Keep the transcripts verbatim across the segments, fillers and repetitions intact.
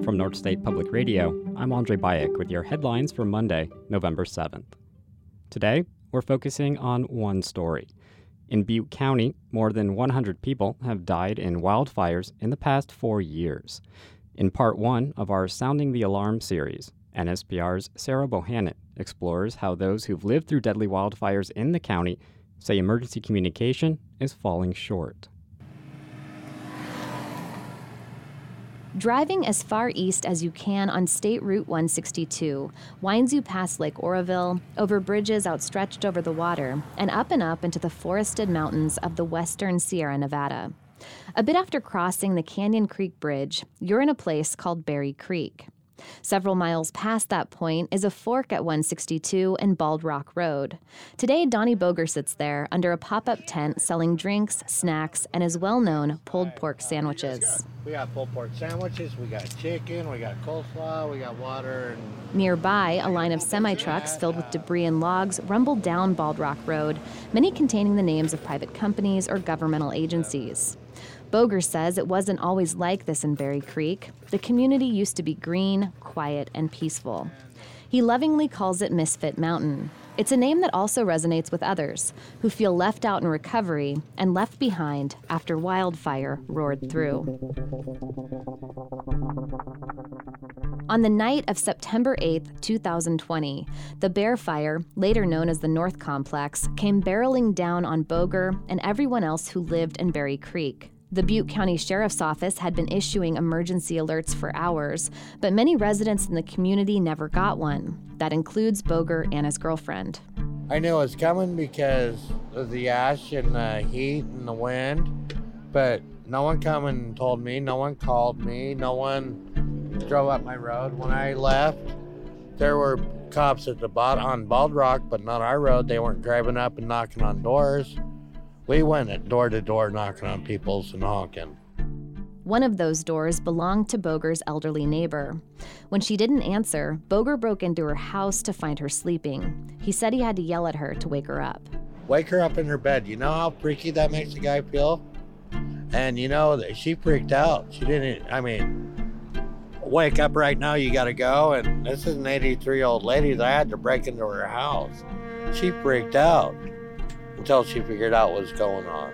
From North State Public Radio, I'm Andre Bayek with your headlines for Monday, November seventh. Today, we're focusing on one story. In Butte County, more than one hundred people have died in wildfires in the past four years. In part one of our Sounding the Alarm series, N S P R's Sarah Bohannon explores how those who've lived through deadly wildfires in the county say emergency communication is falling short. Driving as far east as you can on State Route one sixty-two winds you past Lake Oroville, over bridges outstretched over the water, and up and up into the forested mountains of the western Sierra Nevada. A bit after crossing the Canyon Creek Bridge, you're in a place called Berry Creek. Several miles past that point is a fork at one sixty-two and Bald Rock Road. Today, Donnie Boger sits there under a pop-up tent selling drinks, snacks, and his well-known pulled pork sandwiches. We got pulled pork sandwiches, we got chicken, we got coleslaw, we got water. And Nearby, a line of semi-trucks filled with debris and logs rumbled down Bald Rock Road, many containing the names of private companies or governmental agencies. Boger says it wasn't always like this in Berry Creek. The community used to be green, quiet, and peaceful. He lovingly calls it Misfit Mountain. It's a name that also resonates with others who feel left out in recovery and left behind after wildfire roared through. On the night of September eighth, twenty twenty, the Bear Fire, later known as the North Complex, came barreling down on Boger and everyone else who lived in Berry Creek. The Butte County Sheriff's Office had been issuing emergency alerts for hours, but many residents in the community never got one. That includes Boger and his girlfriend. I knew it was coming because of the ash and the heat and the wind, but no one come and told me, no one called me, no one drove up my road. When I left, there were cops at the bottom on Bald Rock, but not our road. They weren't driving up and knocking on doors. We went at door to door knocking on people's and honking. One of those doors belonged to Boger's elderly neighbor. When she didn't answer, Boger broke into her house to find her sleeping. He said he had to yell at her to wake her up. Wake her up in her bed. You know how freaky that makes a guy feel? And you know, that she freaked out. She didn't, I mean, wake up right now, you gotta go. And this is an eighty-three-year-old lady that I had to break into her house. She freaked out until she figured out what was going on.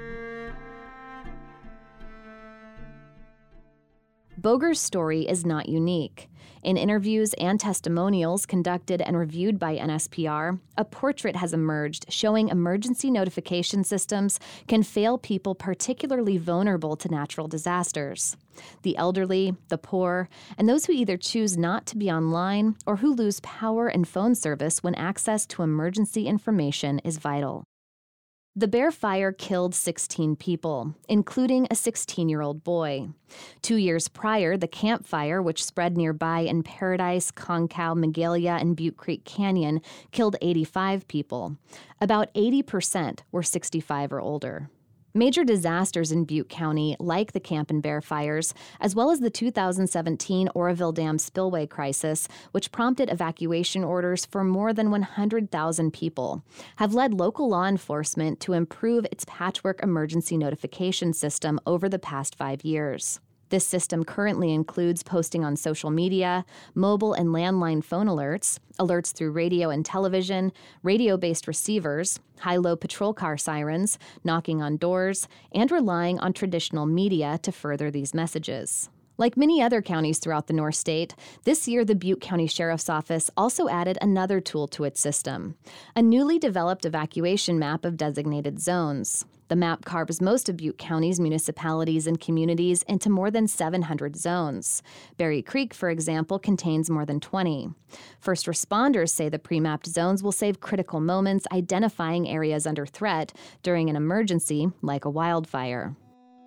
Boger's story is not unique. In interviews and testimonials conducted and reviewed by N S P R, a portrait has emerged showing emergency notification systems can fail people particularly vulnerable to natural disasters. The elderly, the poor, and those who either choose not to be online or who lose power and phone service when access to emergency information is vital. The Bear Fire killed sixteen people, including a sixteen-year-old boy. Two years prior, the Camp Fire, which spread nearby in Paradise, Concow, Magalia, and Butte Creek Canyon, killed eighty-five people. About eighty percent were sixty-five or older. Major disasters in Butte County, like the Camp and Bear fires, as well as the two thousand seventeen Oroville Dam spillway crisis, which prompted evacuation orders for more than one hundred thousand people, have led local law enforcement to improve its patchwork emergency notification system over the past five years. This system currently includes posting on social media, mobile and landline phone alerts, alerts through radio and television, radio-based receivers, high-low patrol car sirens, knocking on doors, and relying on traditional media to further these messages. Like many other counties throughout the North State, this year the Butte County Sheriff's Office also added another tool to its system, a newly developed evacuation map of designated zones. The map carves most of Butte County's municipalities and communities into more than seven hundred zones. Berry Creek, for example, contains more than twenty. First responders say the pre-mapped zones will save critical moments identifying areas under threat during an emergency like a wildfire.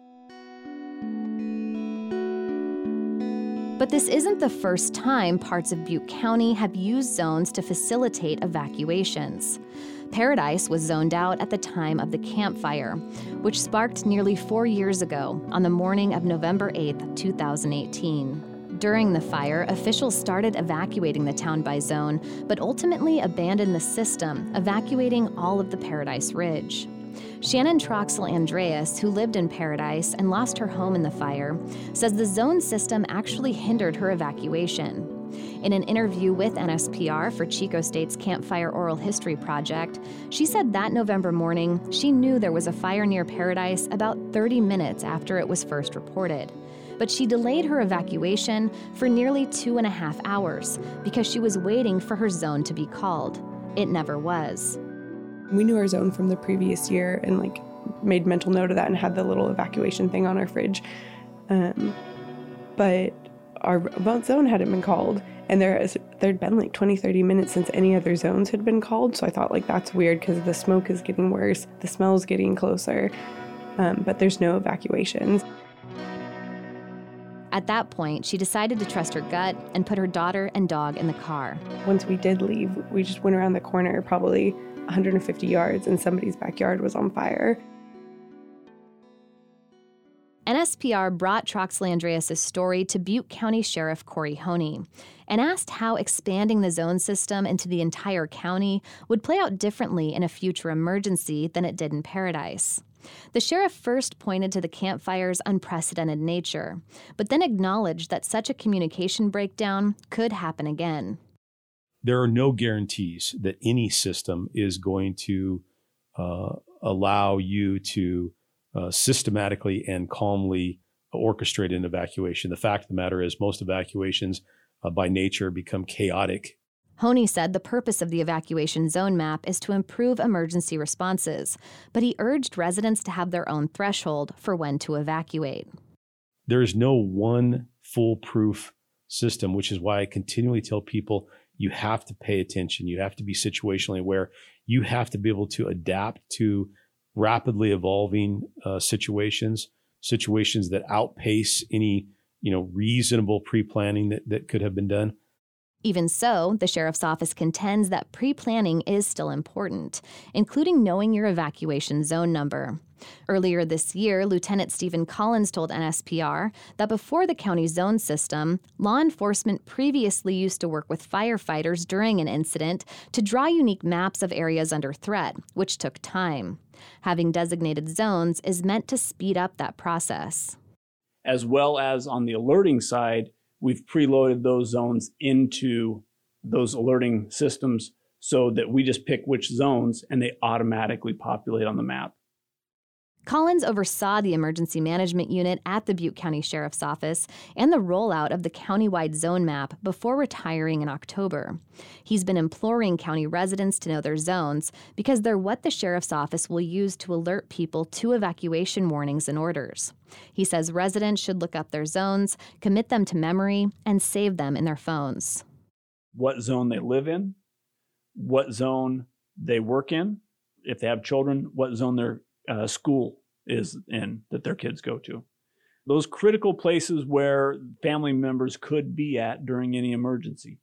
But this isn't the first time parts of Butte County have used zones to facilitate evacuations. Paradise was zoned out at the time of the Camp Fire, which sparked nearly four years ago on the morning of November eighth, twenty eighteen. During the fire, officials started evacuating the town by zone, but ultimately abandoned the system, evacuating all of the Paradise Ridge. Shannon Troxel Andreas, who lived in Paradise and lost her home in the fire, says the zone system actually hindered her evacuation. In an interview with N S P R for Chico State's Campfire Oral History Project, she said that November morning, she knew there was a fire near Paradise about thirty minutes after it was first reported. But she delayed her evacuation for nearly two and a half hours because she was waiting for her zone to be called. It never was. We knew our zone from the previous year and like made mental note of that and had the little evacuation thing on our fridge. Um, but our zone hadn't been called, and there is, there'd been like twenty, thirty minutes since any other zones had been called. So I thought like that's weird because the smoke is getting worse, the smell's getting closer, um, but there's no evacuations. At that point, she decided to trust her gut and put her daughter and dog in the car. Once we did leave, we just went around the corner probably one hundred fifty yards and somebody's backyard was on fire. N S P R brought Troxel Andreas' story to Butte County Sheriff Corey Honey and asked how expanding the zone system into the entire county would play out differently in a future emergency than it did in Paradise. The sheriff first pointed to the campfire's unprecedented nature, but then acknowledged that such a communication breakdown could happen again. There are no guarantees that any system is going to uh, allow you to uh, systematically and calmly orchestrate an evacuation. The fact of the matter is most evacuations uh, by nature become chaotic. Honey said the purpose of the evacuation zone map is to improve emergency responses, but he urged residents to have their own threshold for when to evacuate. There is no one foolproof system, which is why I continually tell people you have to pay attention. You have to be situationally aware. You have to be able to adapt to rapidly evolving uh, situations, situations that outpace any, you know, reasonable pre-planning that, that could have been done. Even so, the sheriff's office contends that pre-planning is still important, including knowing your evacuation zone number. Earlier this year, Lieutenant Stephen Collins told N S P R that before the county zone system, law enforcement previously used to work with firefighters during an incident to draw unique maps of areas under threat, which took time. Having designated zones is meant to speed up that process. As well as on the alerting side, we've preloaded those zones into those alerting systems so that we just pick which zones and they automatically populate on the map. Collins oversaw the emergency management unit at the Butte County Sheriff's Office and the rollout of the countywide zone map before retiring in October. He's been imploring county residents to know their zones because they're what the Sheriff's Office will use to alert people to evacuation warnings and orders. He says residents should look up their zones, commit them to memory, and save them in their phones. What zone they live in, what zone they work in, if they have children, what zone their uh, school is in that their kids go to. Those critical places where family members could be at during any emergency.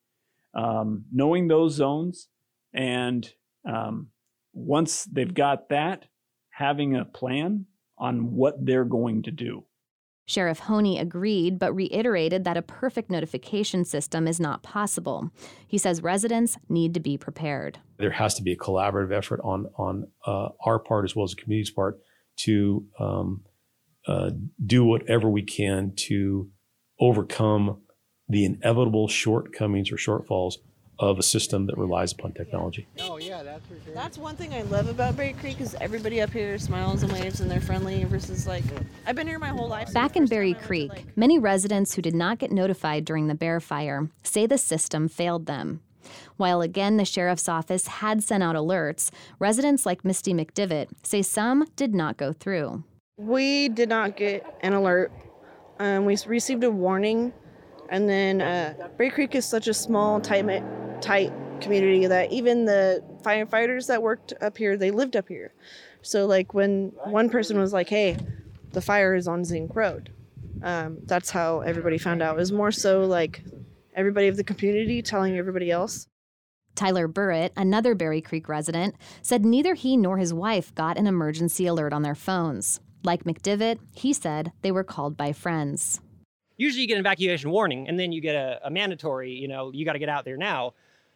Um, knowing those zones, and um, once they've got that, having a plan on what they're going to do. Sheriff Honey agreed, but reiterated that a perfect notification system is not possible. He says residents need to be prepared. There has to be a collaborative effort on, on uh, our part as well as the community's part to um, uh, do whatever we can to overcome the inevitable shortcomings or shortfalls of a system that relies upon technology. Oh, yeah, that's for sure. That's one thing I love about Berry Creek is everybody up here smiles and waves and they're friendly versus like, I've been here my whole life. Back in Berry Creek, to, like, many residents who did not get notified during the Bear Fire say the system failed them. While again the sheriff's office had sent out alerts, residents like Misty McDivitt say some did not go through. We did not get an alert. Um, we received a warning. And then uh, Berry Creek is such a small, tight, tight community that even the firefighters that worked up here, they lived up here. So like when one person was like, hey, the fire is on Zinc Road. Um, that's how everybody found out. It was more so like everybody of the community telling everybody else. Tyler Burrett, another Berry Creek resident, said neither he nor his wife got an emergency alert on their phones. Like McDivitt, he said they were called by friends. Usually you get an evacuation warning and then you get a, a mandatory, you know, you got to get out there now.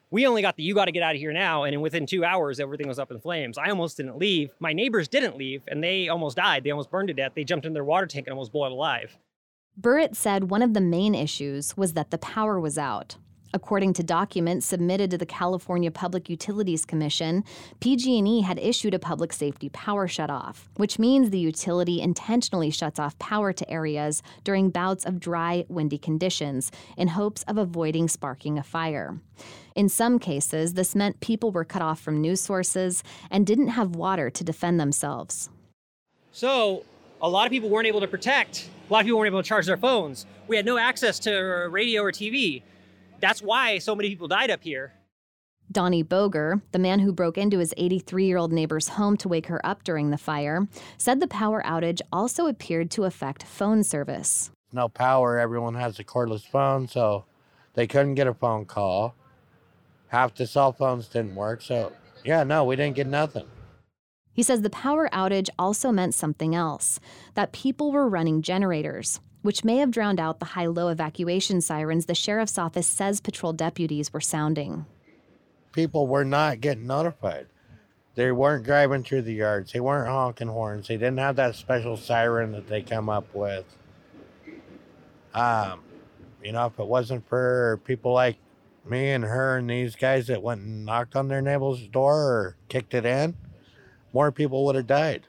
We only got the you got to get out of here now, and within two hours, everything was up in flames. I almost didn't leave. My neighbors didn't leave, and they almost died. They almost burned to death. They jumped in their water tank and almost boiled alive. Burritt said one of the main issues was that the power was out. According to documents submitted to the California Public Utilities Commission, P G and E had issued a public safety power shutoff, which means the utility intentionally shuts off power to areas during bouts of dry, windy conditions in hopes of avoiding sparking a fire. In some cases, this meant people were cut off from news sources and didn't have water to defend themselves. So a lot of people weren't able to protect. A lot of people weren't able to charge their phones. We had no access to radio or T V. That's why so many people died up here. Donnie Boger, the man who broke into his eighty-three-year-old neighbor's home to wake her up during the fire, said the power outage also appeared to affect phone service. No power, everyone has a cordless phone, so they couldn't get a phone call. Half the cell phones didn't work, so yeah, no, we didn't get nothing. He says the power outage also meant something else, that people were running generators, which may have drowned out the high-low evacuation sirens the sheriff's office says patrol deputies were sounding. People were not getting notified. They weren't driving through the yards. They weren't honking horns. They didn't have that special siren that they come up with. Um, you know, if it wasn't for people like me and her and these guys that went and knocked on their neighbor's door or kicked it in, more people would have died.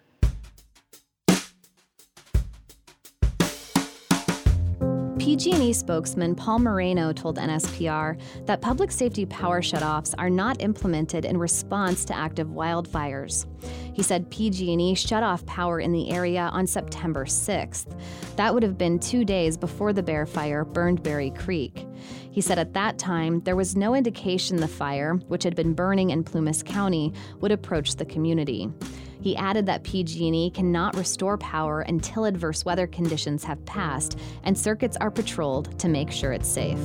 P G and E spokesman Paul Moreno told N S P R that public safety power shutoffs are not implemented in response to active wildfires. He said P G and E shut off power in the area on September sixth. That would have been two days before the Bear Fire burned Berry Creek. He said at that time, there was no indication the fire, which had been burning in Plumas County, would approach the community. He added that P G and E cannot restore power until adverse weather conditions have passed and circuits are patrolled to make sure it's safe.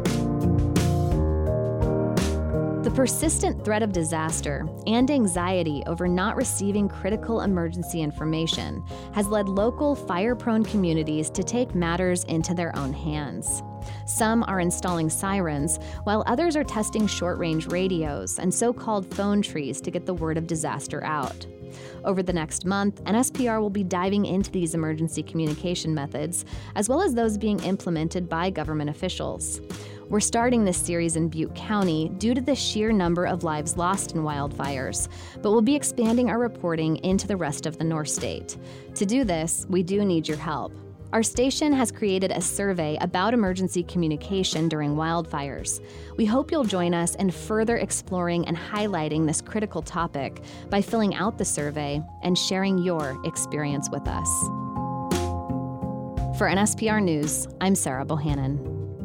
The persistent threat of disaster and anxiety over not receiving critical emergency information has led local fire-prone communities to take matters into their own hands. Some are installing sirens, while others are testing short-range radios and so-called phone trees to get the word of disaster out. Over the next month, N S P R will be diving into these emergency communication methods, as well as those being implemented by government officials. We're starting this series in Butte County due to the sheer number of lives lost in wildfires, but we'll be expanding our reporting into the rest of the North State. To do this, we do need your help. Our station has created a survey about emergency communication during wildfires. We hope you'll join us in further exploring and highlighting this critical topic by filling out the survey and sharing your experience with us. For N S P R News, I'm Sarah Bohannon.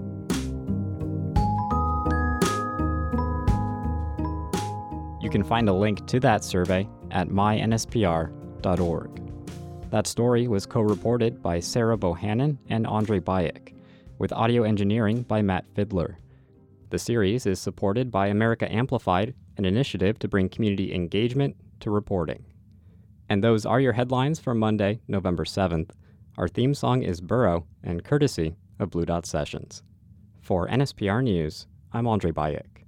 You can find a link to that survey at my N S P R dot org. That story was co-reported by Sarah Bohannon and Andre Bayek, with audio engineering by Matt Fiddler. The series is supported by America Amplified, an initiative to bring community engagement to reporting. And those are your headlines for Monday, November seventh. Our theme song is Burrow, and courtesy of Blue Dot Sessions. For N S P R News, I'm Andre Bayek.